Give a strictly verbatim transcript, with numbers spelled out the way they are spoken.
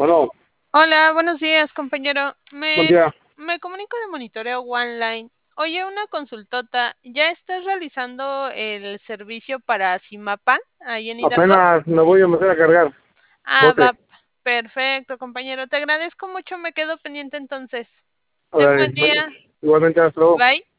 Bueno, Hola, buenos días, compañero. buen Me, día. me comunico de monitoreo OneLine. Oye, una consultota. ¿Ya estás realizando el servicio para Simapan ahí en Hidalgo? Apenas me voy a meter a cargar Ah, bote. va. Perfecto, compañero. Te agradezco mucho. Me quedo pendiente entonces. A Ten buen ver, día. igualmente hasta luego. Bye.